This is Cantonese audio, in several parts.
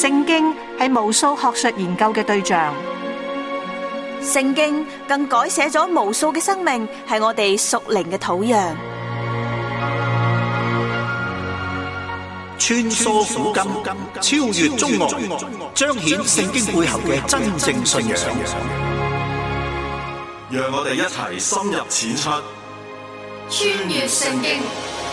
聖經係無數學術研究嘅對象， 聖經更改寫咗無數嘅生命，係我哋屬靈嘅土壤。 穿梭古今，超越中外，彰顯聖經背後嘅真正信仰。 讓我哋一齊深入淺出， 穿越聖經。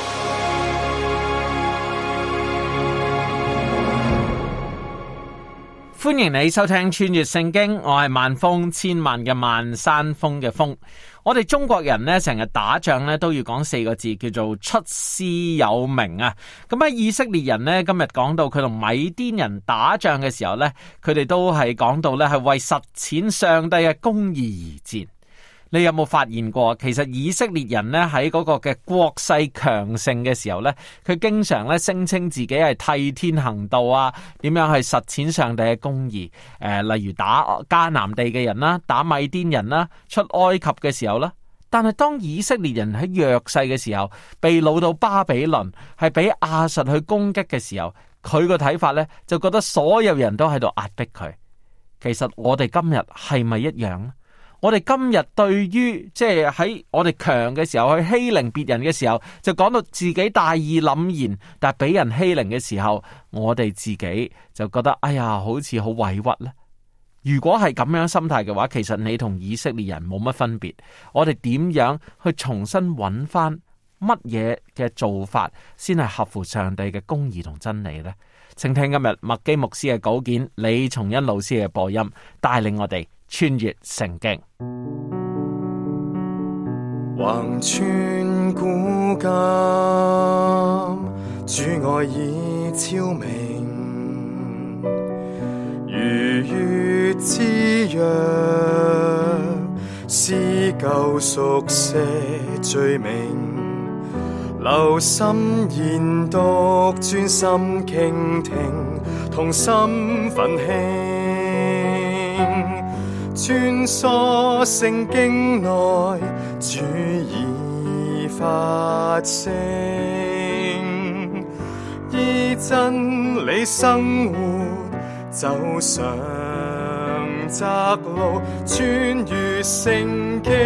歡迎你收聽穿越聖經，我係萬峰，千萬嘅萬，山峰嘅峰。我哋中國人呢，成日打仗呢都要講4個字，叫做出師有名啊。咁喺以色列人呢，今日講到佢同米甸人打仗嘅時候呢，佢哋都係講到呢係為實踐上帝嘅公義而戰。你有冇發現過，其實以色列人呢喺嗰個嘅國勢強盛嘅時候呢，佢經常咧聲稱自己係替天行道啊，點樣去實踐上帝嘅公義？例如打迦南地嘅人啦，打米甸人啦，出埃及嘅時候啦。但係當以色列人喺弱勢嘅時候，被擄到巴比倫，係俾亞述去攻擊嘅時候，佢個睇法呢，就覺得所有人都喺度壓迫佢。其實我哋今日係咪一樣呢？我哋今日對於即係喺我哋強嘅時候去欺凌別人嘅時候，就講到自己大義凜然，但係俾人欺凌嘅時候，我哋自己就覺得哎呀，好似好委屈咧。如果係咁樣心態嘅話，其實你同以色列人冇乜分別。我哋點樣去重新揾翻乜嘢嘅做法，先係合乎上帝嘅公義同真理呢？請聽今日麥基牧師嘅稿件，李松恩老師嘅播音，帶領我哋穿越聖經。 橫穿古今，主愛已昭明，如月之約，撕舊熟寫罪名，留心研讀，專心傾聽，同心奮興，穿梭聖經內，主已發聲，依真理生活，走上窄路，穿越聖經。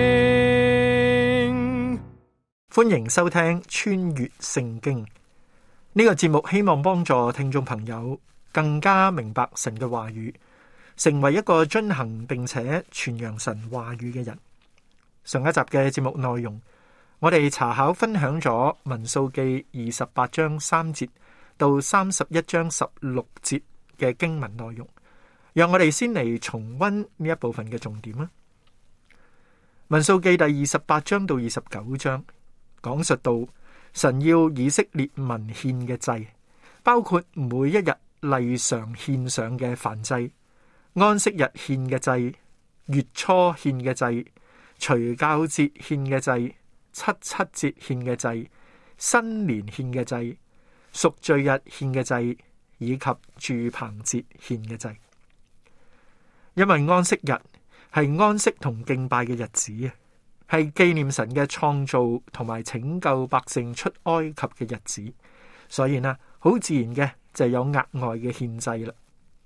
歡迎收聽穿越聖經呢個節目，希望幫助聽眾朋友更加明白神嘅話語，成為一個遵行並且傳揚神話語嘅人。上一集嘅節目內容，我哋查考分享咗民數記28章3節到31章16節嘅經文內容，讓我哋先嚟重溫呢一部分嘅重點啦。民數記第28章到29章講述到神要以色列民獻嘅祭，包括每一日例常獻上嘅燔祭、安息日獻嘅祭、月初獻嘅祭、除酵節獻嘅祭、七七節獻嘅祭、新年獻嘅祭、贖罪日獻嘅祭，以及住棚節獻嘅祭。因為安息日係安息同敬拜嘅日子啊，係紀念神嘅創造同埋拯救百姓出埃及嘅日子，所以呢，好自然嘅就有額外嘅獻祭啦。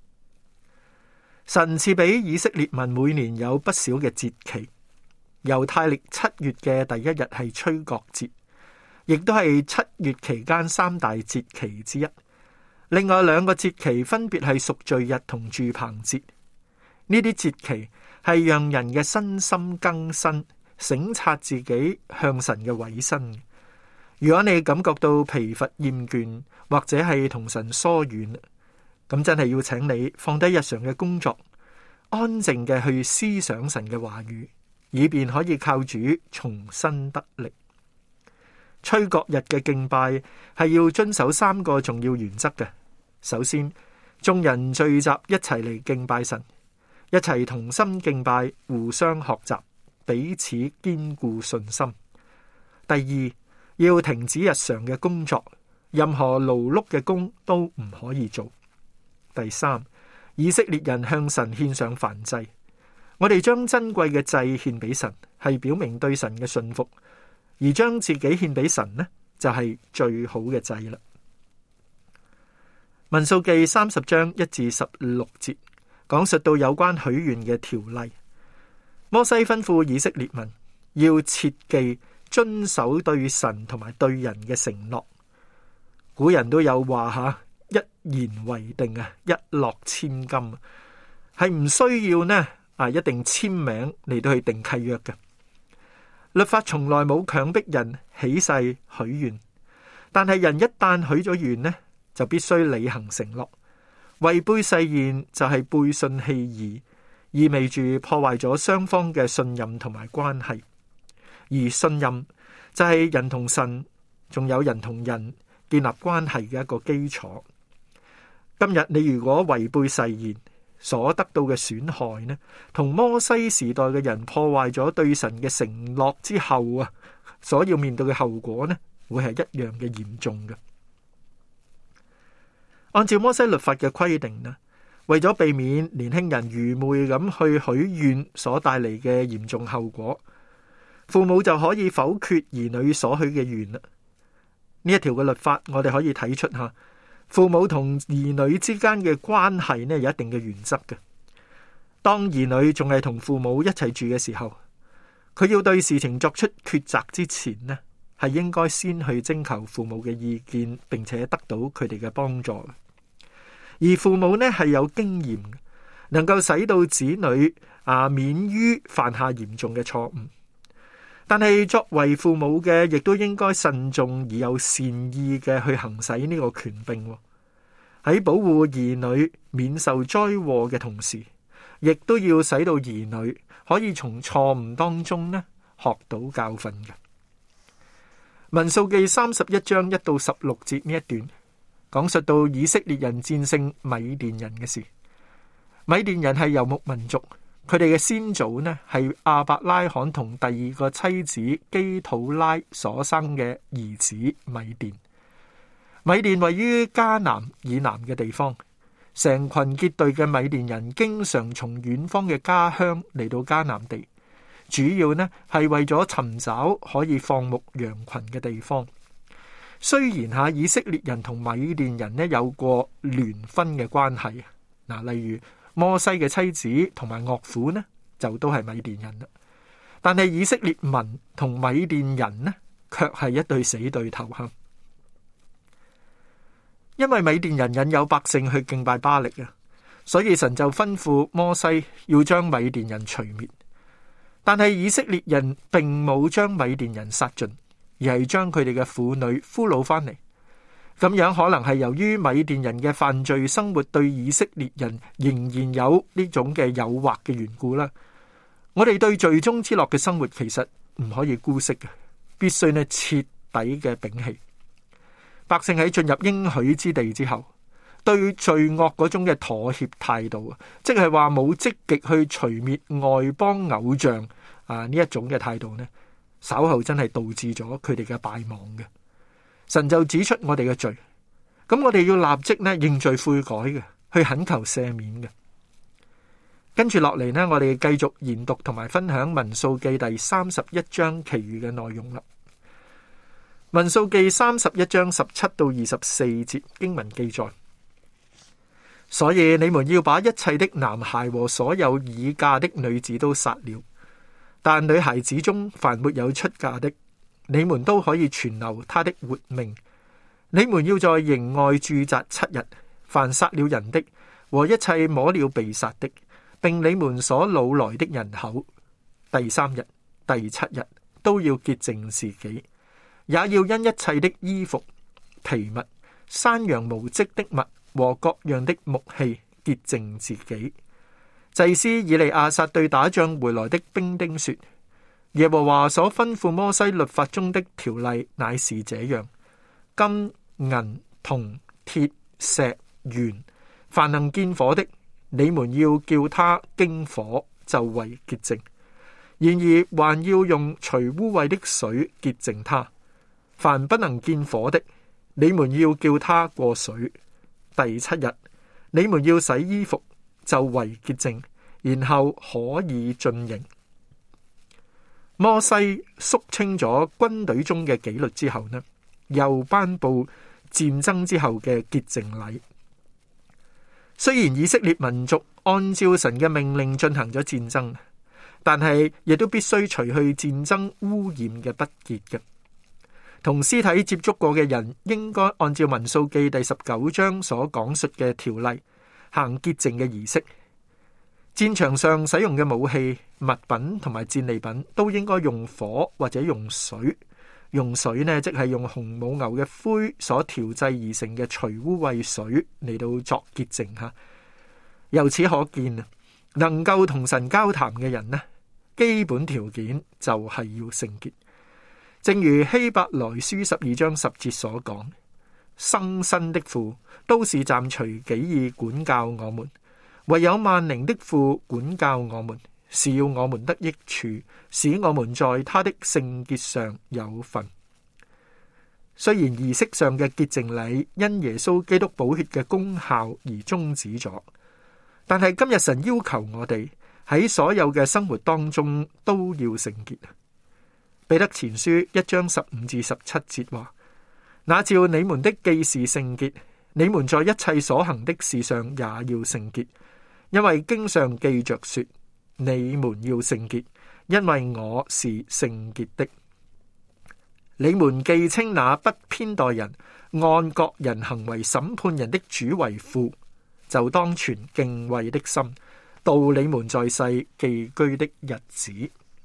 神賜俾以色列民每年有不少嘅節期，猶太曆7月嘅第一日係吹角節，亦都係7月期間3大節期之一。另外2個節期分別係贖罪日同住棚節。呢啲節期係讓人嘅身心更新，省察自己向神嘅委身。如果你感覺到疲乏厭倦，或者係同神疏遠，咁真係要請你放低日常嘅工作，安靜嘅去思想神嘅話語，以便可以靠主重新得力。吹角日嘅敬拜係要遵守3個重要原則嘅。首先，眾人聚集一齊嚟敬拜神，一齊同心敬拜，互相學習，彼此堅固信心。第二，要停止日常嘅工作，任何勞碌嘅工都唔可以做。第三，以色列人向神獻上燔祭，我哋將珍貴嘅祭獻俾神，係表明對神嘅信服，而將自己獻俾神呢，就係最好嘅祭啦。 民數記30章1至16節講述到有關許願嘅條例。摩西吩咐以色列民要切記遵守對神同埋對人嘅承諾。古人都有話一言為定啊，一諾千金，係唔需要呢一定簽名嚟到去定契約嘅。律法從來冇強迫人起誓許願，但係人一旦許咗願呢，就必須履行承諾。違背誓言就係背信棄義，意味住破壞咗雙方嘅信任同埋關係。而信任就係人同神，仲有人同人建立關係嘅一個基礎。今日你如果違背誓言，所得到嘅損害呢，同摩西時代嘅人破壞咗對神嘅承諾之後所要面對嘅後果呢，會係一樣嘅嚴重嘅。按照摩西律法嘅規定呢，為咗避免年輕人愚昧咁去許願所帶嚟嘅嚴重後果，父母就可以否決兒女所許嘅願啦。呢一條嘅律法，我哋可以睇出父母同兒女之間嘅關係呢，有一定嘅原則嘅。當兒女仲係同父母一齊住嘅時候，佢要對事情作出抉擇之前呢，係應該先去徵求父母嘅意見，並且得到佢哋嘅幫助。而父母呢係有經驗，能夠使到子女免於犯下嚴重嘅錯誤。但係作為父母嘅，亦都應該慎重而有善意嘅去行使呢個權柄，喺保護兒女免受災禍嘅同時，亦都要使到兒女可以從錯誤當中呢學到教訓嘅。民數記31章1到16節呢一段講述到以色列人戰勝米甸人嘅事。米甸人係游牧民族。佢哋嘅先祖呢係亞伯拉罕同第二個妻子基土拉所生嘅兒子米甸。米甸位於迦南以南嘅地方，成群結隊嘅米甸人經常從遠方嘅家鄉嚟到迦南地，主要呢係為咗尋找可以放牧羊群嘅地方。雖然以色列人同米甸人呢有過聯婚嘅關係，例如摩西嘅妻子同埋岳父呢，就都係米甸人啦。但係以色列民同米甸人呢，卻係一對死對頭。因為米甸人引誘百姓去敬拜巴力所以神就吩咐摩西要將米甸人除滅。但係以色列人並冇將米甸人殺盡，而係將佢哋嘅婦女俘虜翻嚟。咁樣可能係由於米甸人嘅犯罪生活對以色列人仍然有呢種嘅誘惑嘅緣故啦。我哋對罪中之樂嘅生活其實唔可以姑息嘅，必須呢徹底嘅摒棄。百姓喺進入應許之地之後，對罪惡嗰種嘅妥協態度，即係話冇積極去除滅外邦偶像呢一種嘅態度呢，稍後真係導致咗佢哋嘅敗亡嘅。神就指出我哋嘅罪，咁我哋要立即呢認罪悔改嘅，去懇求赦免嘅。跟住落嚟呢，我哋繼續研讀同埋分享民數記第31章其餘嘅內容啦。民數記31章17到24節經文記載：所以你們要把一切的男孩和所有已嫁的女子都殺了，但女孩子中凡沒有出嫁的，你們都可以存留他的活命。你們要在營外駐紮7日，凡殺了人的和一切摸了被殺的，並你們所擄來的人口，第3日、第7日都要潔淨自己，也要因一切的衣服、皮物、山羊毛織的物和各樣的木器潔淨自己。祭司以利亞撒對打仗回來的兵丁說：耶和華所吩咐摩西律法中的條例乃是這樣：金、銀、銅、鐵、石、鉛，凡能見火的，你們要叫他經火，就為潔淨。然而還要用除污穢的水潔淨他。凡不能見火的，你們要叫他過水。第7日，你們要洗衣服，就為潔淨，然後可以進營。摩西肅清咗軍隊中嘅紀律之後呢，又頒布戰爭之後嘅潔淨禮。 雖然以色列民族按照神嘅命令進行咗戰爭，但係亦都必須除去戰爭污染嘅不潔嘅。同屍體接觸過嘅人應該按照民數記第19章所講述嘅條例行潔淨嘅儀式。戰場上使用嘅武器、物品同埋戰利品都應該用火或者用水。用水呢，即係用紅母牛嘅灰所調製而成嘅除污穢水嚟到作潔淨吓。由此可見啊，能夠同神交談嘅人呢，基本條件就係要聖潔。正如希伯來書12章10節所講，生身的父都是暫隨己意管教我們，唯有萬靈的父管教我們，是要我們得益處，使我們在他的聖潔上有份。雖然儀式上嘅潔淨禮因耶穌基督寶血嘅功效而終止咗，但係今日神要求我哋喺所有嘅生活當中都要聖潔。彼得前書1章15至17節話：那照你們的既是聖潔，你們在一切所行的事上也要聖潔，因為經上記着說，你們要聖潔，因為我是聖潔的。你們既稱那不偏待人、按各人行為審判人的主為父，就當存敬畏的心，度你們在世寄居的日子。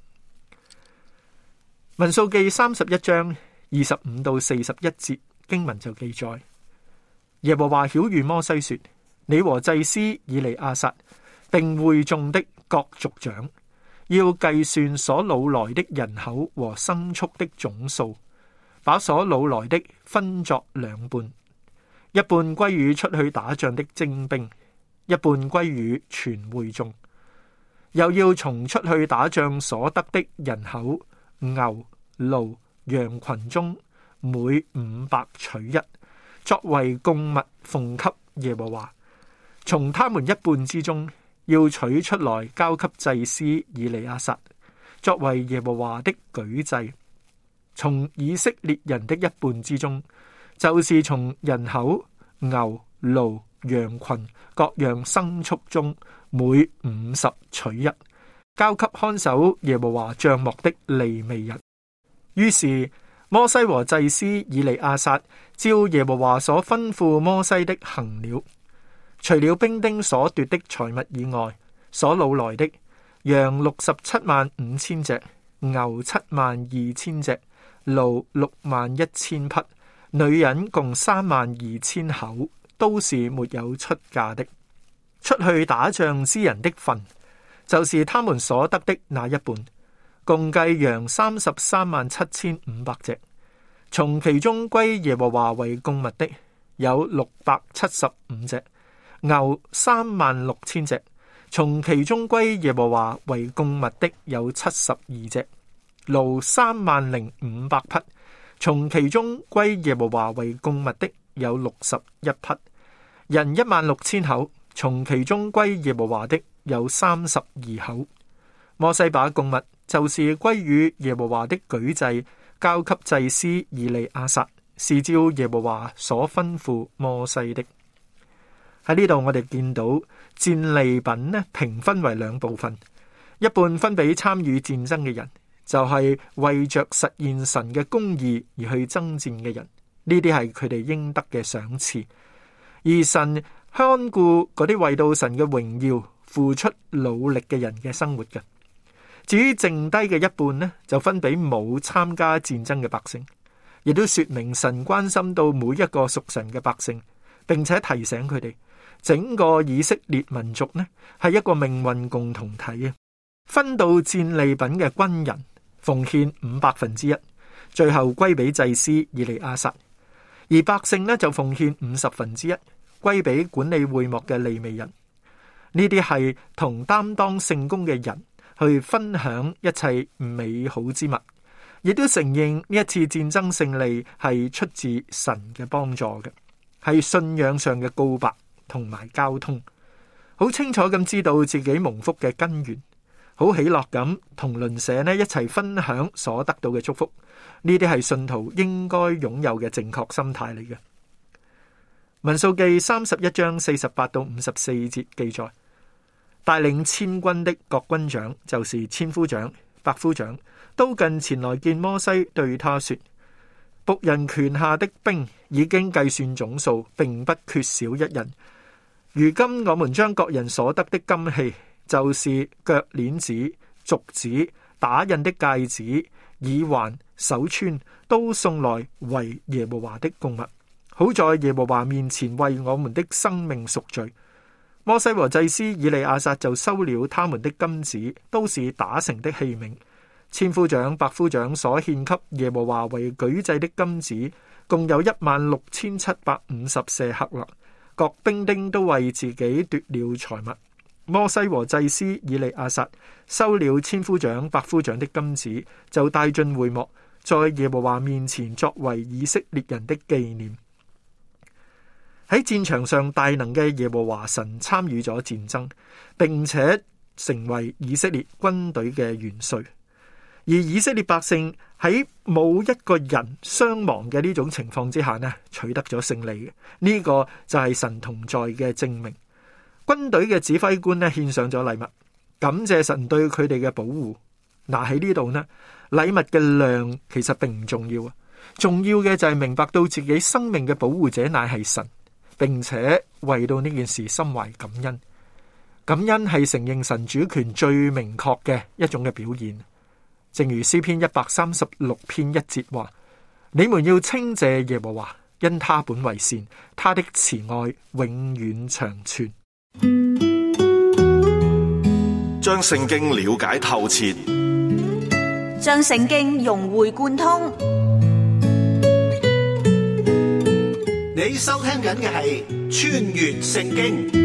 民數記31章25到41節經文就記載，耶和華曉諭摩西說：你和祭司以利亞撒並會眾的各族長要計算所擄來的人口和牲畜的總數，把所擄來的分作兩半，一半歸與出去打仗的精兵，一半歸與全會眾。又要從出去打仗所得的人口、牛、驢、羊群中每500取一，作為供物奉給耶和華。從他們一半之中要取出來交給祭司以利亞撒，作為耶和華的舉祭。從以色列人的一半之中，就是從人口、牛、驢、羊群各樣牲畜中每50取一，交給看守耶和華帳幕的利未人。於是摩西和祭司以利亞撒照耶和華所吩咐摩西的行了。除了兵丁所奪的財物以外，所擄來的羊675000隻，牛72000隻，驢61000匹，女人共32000口，都是沒有出嫁的。出去打仗之人的份，就是他們所得的那一半，共計羊337500隻。從其中歸耶和華為供物的有675隻，牛36000隻。從其中歸耶和華為供物的有72隻，驢30500匹。從其中歸耶和華為供物的有61匹，人16000口。從其中歸耶和華的有32口。摩西把供物，就是歸於耶和華的舉祭，交給祭司以利亞撒，是照耶和華所吩咐摩西的。喺呢度我哋見到戰利品呢，平分為兩部分，一半分俾參與戰爭嘅人，就係為着實現神嘅公義而去爭戰嘅人，呢啲係佢哋應得嘅賞賜。而神看顧嗰啲為到神嘅榮耀付出努力嘅人嘅生活嘅。至於剩低嘅一半呢，就分俾冇參加戰爭嘅百姓，亦都說明神關心到每一個屬神嘅百姓，並且提醒佢哋，整個以色列民族呢係一個命運共同體啊。分到戰利品嘅軍人奉獻1/5，最後歸俾祭司以利亞撒；而百姓呢就奉獻1/50，歸俾管理會幕嘅利未人。呢啲係同擔當聖工嘅人去分享一切美好之物，亦都承認呢一次戰爭勝利係出自神嘅幫助嘅，係信仰上嘅告白同埋交通，好清楚咁知道自己蒙福嘅根源，好喜樂咁同鄰舍呢一齊分享所得到嘅祝福。呢啲係信徒應該擁有嘅正確心態嚟嘅。 民數記31章48到54節記載，帶領千軍的各軍長，就是千夫長、百夫長，都近前來見摩西，對他說：僕人權下的兵已經計算總數，並不缺少一人。如今我們將各人所得的金器，就是腳鏈子、鐲子、打印的戒指、耳環、手穿，都送來為耶和華的供物，好在耶和華面前為我們的生命贖罪。摩西和祭司以利亞撒就收了他們的金子，都是打成的器皿。千夫長、百夫長所獻給耶和華為舉祭的金子，共有16750舍客勒。各兵丁都為自己奪了財物。摩西和祭司以利亞撒收了千夫長、百夫長的金子，就帶進會幕，在耶和華面前作為以色列人的紀念。喺戰場上大能嘅耶和華神參與咗戰爭，並且成為以色列軍隊嘅元帥。而以色列百姓喺冇一個人傷亡嘅呢種情況之下呢，取得咗勝利嘅。呢個就係神同在嘅證明。軍隊嘅指揮官呢，獻上咗禮物，感謝神對佢哋嘅保護。嗱，喺呢度呢，禮物嘅量其實並唔重要啊，重要嘅就係明白到自己生命嘅保護者乃係神，並且為到呢件事心懷感恩。感恩係承認神主權最明確嘅一種嘅表現。正如詩篇136篇1節話：你們要稱謝耶和華，因他本為善，他的慈愛永遠長存。 將聖經了解透徹， 將聖經融會貫通。 你收聽緊嘅係穿越聖經。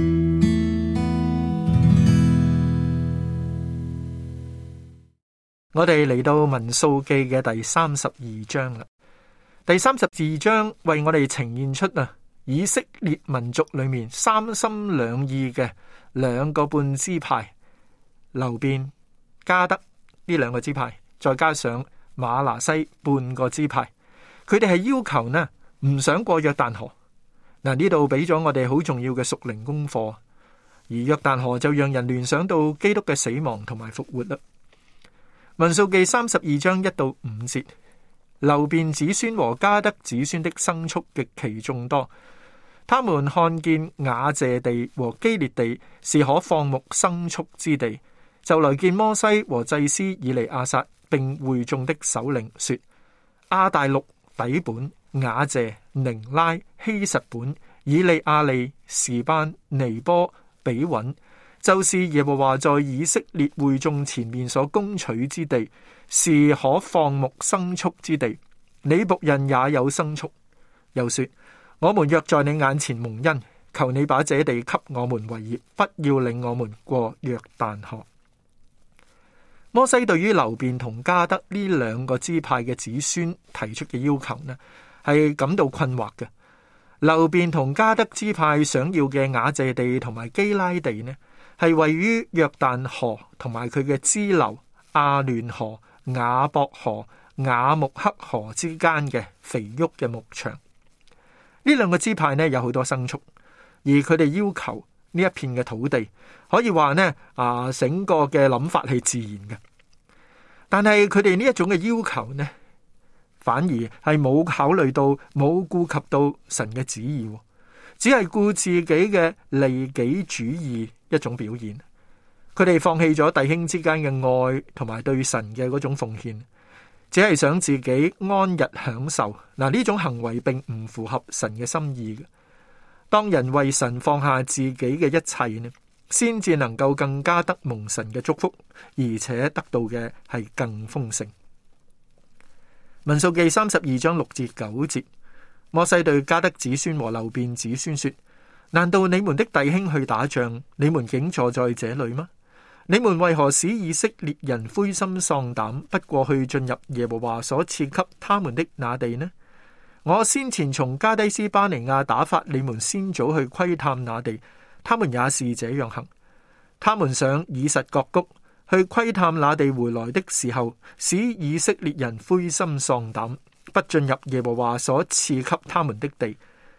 我哋嚟到民數記嘅第32章啦。第32章為我哋呈現出以色列民族裏面三心兩意嘅兩個半支派，流便、迦得呢兩個支派，再加上瑪拿西半個支派，佢哋係要求呢唔想過約旦河。嗱，呢度俾咗我哋好重要嘅屬靈功課，而約旦河就讓人聯想到基督嘅死亡同埋復活啦。民數記32章1到5節，流便子孫和迦得子孫的牲畜極其眾多，他們看見雅謝地和基列地是可放牧牲畜之地，就來見摩西和祭司以利亞撒並會眾的首領，說：亞大錄、底本、雅謝、寧拉、希實本、以利亞利、示班、尼波、比穩，就是耶和華在以色列會眾前面所攻取之地，是可放牧牲畜之地。你僕人也有牲畜。又說：我們若在你眼前蒙恩，求你把這地給我們為業，不要領我們過約旦河。摩西對於流便同迦得呢兩個支派嘅子孫提出嘅要求呢，係感到困惑嘅。流便同迦得支派想要嘅雅謝地同埋基拉地呢，係位於約旦河同埋佢嘅支流亞嫩河、雅博河、雅木克河之間嘅肥沃嘅牧場。呢兩個支派呢，有好多牲畜，而佢哋要求呢一片嘅土地，可以話呢整個嘅諗法係自然嘅。但係佢哋呢一種嘅要求呢，反而係冇考慮到、冇顧及到神嘅旨意，只係顧自己嘅利己主義一種表現。佢哋放棄咗弟兄之間嘅愛同埋對神嘅嗰種奉獻，只係想自己安逸享受。嗱，呢種行為並唔符合神嘅心意嘅。當人為神放下自己嘅一切呢，先至能夠更加得蒙神嘅祝福，而且得到嘅係更豐盛。民數記32章6至9節，摩西對迦得子孫和流便子孫說：難道你們的弟兄去打仗，你們竟坐在這裏嗎？你們為何使以色列人灰心喪膽，不過去進入耶和華所賜給他們的那地呢？我先前從加低斯巴尼亞打發你們先早去窺探那地，他們也是這樣行。他們上以實各谷去窺探那地回來的時候，使以色列人灰心喪膽，不進入耶和華所賜給他們的地。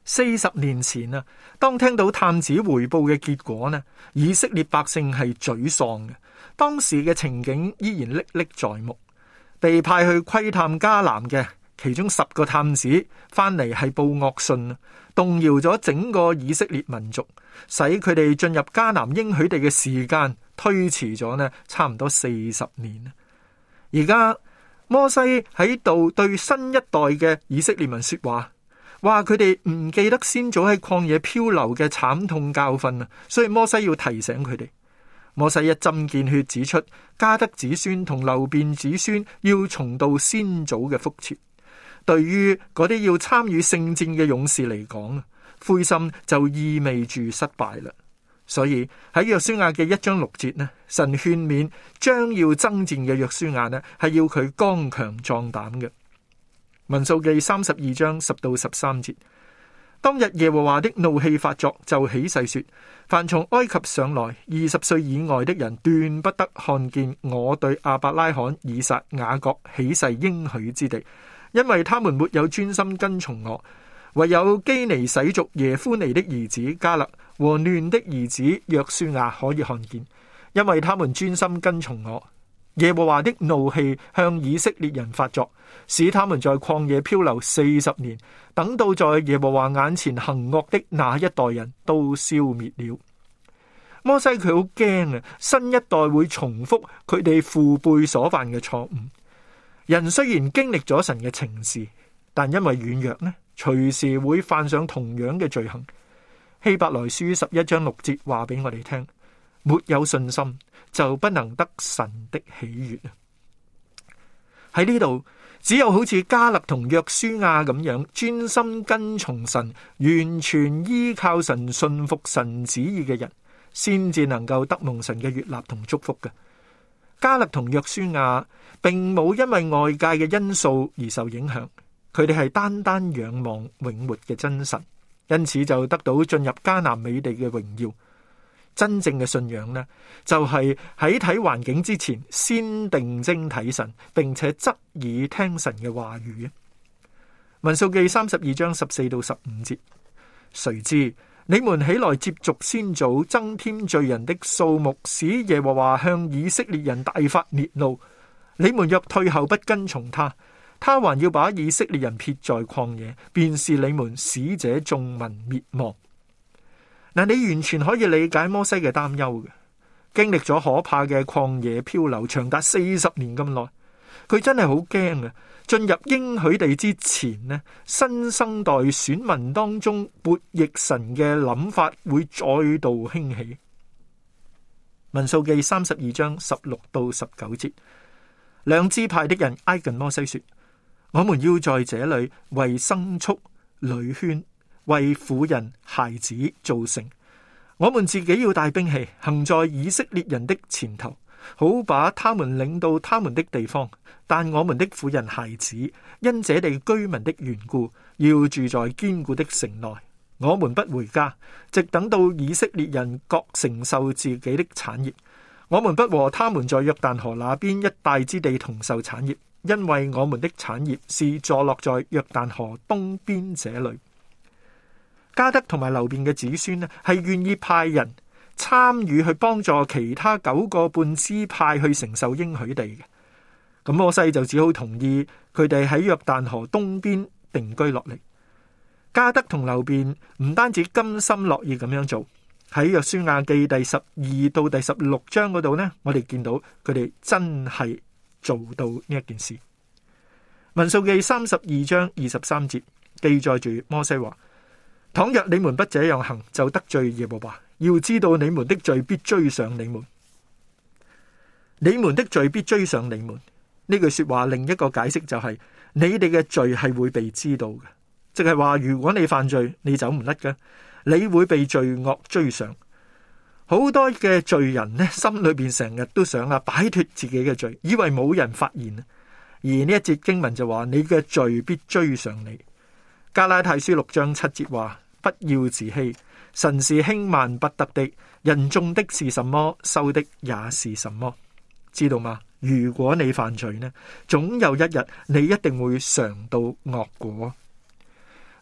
40年前啊，當聽到探子回報嘅結果呢，以色列百姓係沮喪嘅。當時嘅情景依然歷歷在目。被派去窺探迦南嘅其中10個探子翻嚟係報惡信，動搖咗整個以色列民族，使佢哋進入迦南應許地嘅時間推遲咗呢，差唔多40年。而家摩西喺度對新一代嘅以色列民說話，話佢哋唔記得先祖喺曠野漂流嘅慘痛教訓啊，所以摩西要提醒佢哋。摩西一針見血指出，迦得子孫同流便子孫要重蹈先祖嘅覆轍。對於嗰啲要參與聖戰嘅勇士嚟講，灰心就意味住失敗啦。所以喺約書亞嘅1章6節呢，神勸勉將要爭戰嘅約書亞呢，係要佢剛強壯膽嘅。民數記32章10到13節。當日耶和華的怒氣發作，就起誓說：凡從埃及上來20歲以外的人，斷不得看見我對亞伯拉罕、以撒、雅各起誓應許之地，因為他們沒有專心跟從我。唯有基尼洗族耶夫尼的兒子迦勒和嫩的兒子約書亞可以看見，因為他們專心跟從我。耶和華的怒氣向以色列人發作，使他們在曠野漂流40年，等到在耶和華眼前行惡的那一代人都消滅了。摩西佢好驚啊，新一代會重複佢哋父輩所犯嘅錯誤。人雖然經歷咗神嘅懲治，但因為軟弱呢，隨時會犯上同樣嘅罪行。希伯來書11章6節話俾我哋聽：沒有信心就不能得神的喜悅。喺呢度，只有好似迦勒同約書亞咁樣專心跟從神，完全依靠神、信服神旨意嘅人，先至能夠得蒙神嘅悅納同祝福嘅。迦勒同約書亞並冇因為外界嘅因素而受影響，佢哋係單單仰望永活嘅真神，因此就得到進入迦南美地嘅榮耀。真正嘅信仰呢，就係喺睇環境之前，先定睛睇神，並且側耳聽神嘅話語。民數記32章14到15節，誰知你們起來接續先祖，增添罪人的數目，使耶和華向以色列人大發烈怒。你們若退後不跟從他，他還要把以色列人撇在曠野，便是你們使這眾民滅亡。嗱，你完全可以理解摩西嘅擔憂嘅，經歷咗可怕嘅曠野漂流長達40年咁耐，佢真係好驚啊！進入應許地之前呢，新生代選民當中悖逆神嘅諗法會再度興起。民數記32章16到19節，兩支派的人挨近摩西說：我們要在這裏為牲畜、女圈、為婦人、孩子造城，我們自己要帶兵器，行在以色列人的前頭，好把他們領到他們的地方。但我們的婦人孩子因這地居民的緣故，要住在堅固的城內。我們不回家，直等到以色列人各承受自己的產業。我們不和他們在約旦河那邊一帶之地同受產業，因為我們的產業是坐落在約旦河東邊這裏。迦得同埋流便嘅子孫呢，係願意派人參與去幫助其他9個半支派去承受應許地嘅。咁摩西就只好同意佢哋喺約旦河東邊定居落嚟。迦得同流便唔單止甘心樂意咁樣做，喺約書亞記第12到第16章嗰度呢，我哋見到佢哋真係做到呢一件事。民數記32章23節記載住摩西話：倘若你們不這樣行，就得罪耶和華。要知道你們的罪必追上你們，你們的罪必追上你們。呢句說話另一個解釋就係，你哋嘅罪係會被知道嘅，即係話如果你犯罪，你走唔甩嘅，你會被罪惡追上。好多嘅罪人呢，心裏邊成日都想擺脫自己嘅罪，以為冇人發現。而呢一節經文就話，你嘅罪必追上你。加拉太書6章7節話：不要自欺，神是輕慢不得的，人種的是什麼，收的也是什麼。知道嗎？如果你犯罪呢，總有一日你一定會嘗到惡果。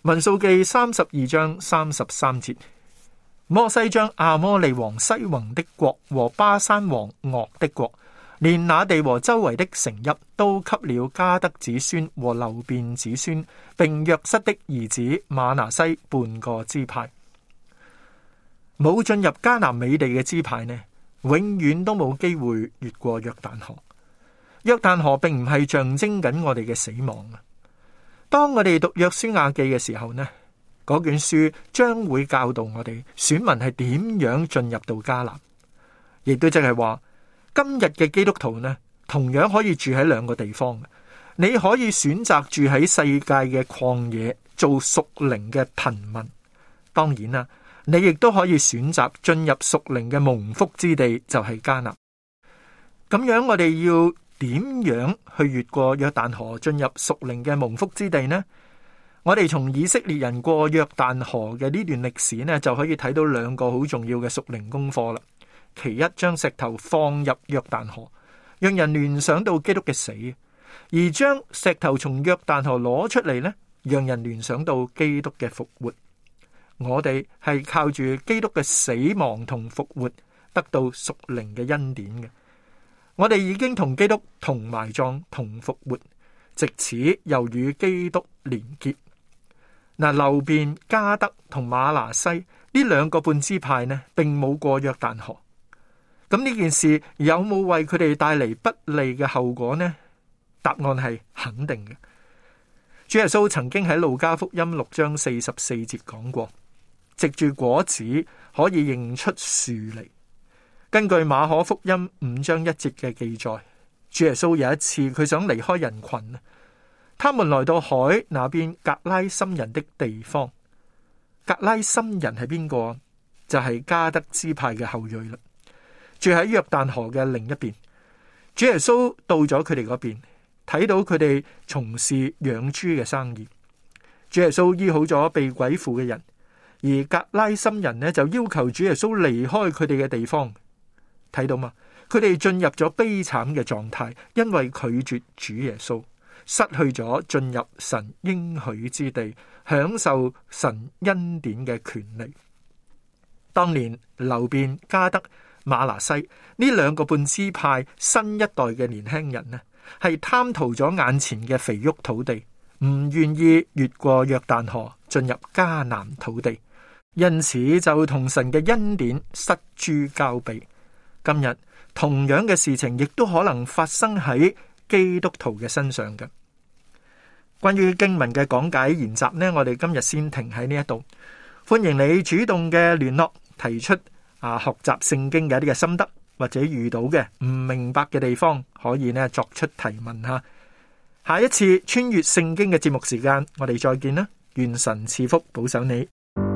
民數記32章33節，摩西將亞摩利王西宏的國和巴珊王噩的國，連那地和周圍的城邑，都給了迦得子孫和流便子孫，並約瑟的兒子瑪拿西半個支派。冇進入迦南美地嘅支派呢，永遠都冇機會越過約旦河。約旦河並唔係象徵緊我哋嘅死亡啊！當我哋讀約書亞記嘅時候呢，嗰卷書將會教導我哋選民係點樣進入到迦南，亦都即係話今日嘅基督徒呢，同樣可以住喺兩個地方。你可以選擇住喺世界嘅曠野，做屬靈嘅貧民。當然啦，你亦都可以選擇進入屬靈嘅蒙福之地，就係迦南。咁樣我哋要點樣去越過約旦河進入屬靈嘅蒙福之地呢？我哋從以色列人過約旦河嘅呢段歷史呢，就可以睇到兩個好重要嘅屬靈功課啦。其一，將石頭放入約旦河，讓人聯想到基督嘅死；而將石頭從約旦河攞出嚟呢，讓人聯想到基督嘅復活。我哋係靠住基督嘅死亡同復活，得到屬靈嘅恩典嘅。我哋已經同基督同埋葬同復活，藉此又與基督連結。流便、迦得同瑪拿西呢兩個半支派呢，並冇過約旦河。咁呢件事有冇為佢哋帶嚟不利嘅後果呢？答案係肯定嘅。主耶穌曾經喺路加福音6章44節講過，藉住果子可以認出樹嚟。根據馬可福音5章1節嘅記載，主耶穌有一次佢想離開人群，他們來到海那邊格拉森人的地方。格拉森人係邊個？就係迦得支派嘅後裔啦，住喺約旦河嘅另一邊。主耶穌到咗佢哋嗰邊，睇到佢哋從事養豬嘅生意。主耶穌醫好咗被鬼附嘅人，而格拉森人呢，就要求主耶穌離開佢哋嘅地方。睇到嘛？佢哋進入咗悲慘嘅狀態，因為拒絕主耶穌，失去咗進入神應許之地，享受神恩典嘅權利。當年流便、迦得、瑪拿西呢兩個半支派新一代嘅年輕人呢，係貪圖咗眼前嘅肥沃土地，唔願意越過約旦河進入迦南土地，因此就同神嘅恩典失諸交臂。今日同樣嘅事情亦都可能發生喺基督徒嘅身上嘅。關於經文嘅講解研習呢，我哋今日先停喺呢一度。歡迎你主動嘅聯絡，提出學習聖經嘅一啲嘅心得，或者遇到嘅唔明白嘅地方，可以呢作出提問吓。下一次穿越聖經嘅節目時間，我哋再見啦！願神賜福保守你。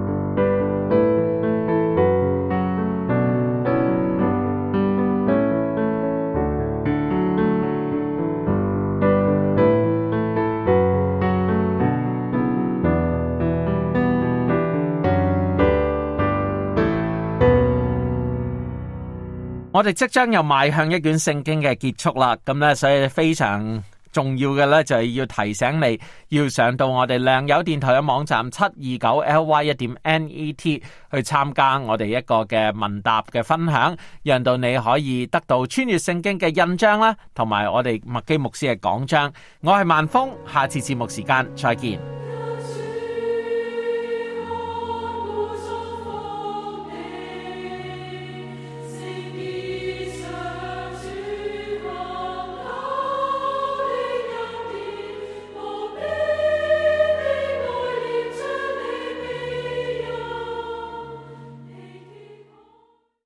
我哋即將又邁向一卷聖經嘅結束啦，咁咧，所以非常重要嘅咧，就係要提醒你，要上到我哋良友電台嘅網站729ly1.net 去參加我哋一個嘅問答嘅分享，讓到你可以得到穿越聖經嘅印章啦，同埋我哋麥基牧師嘅講章。我係萬峰，下次節目時間再見。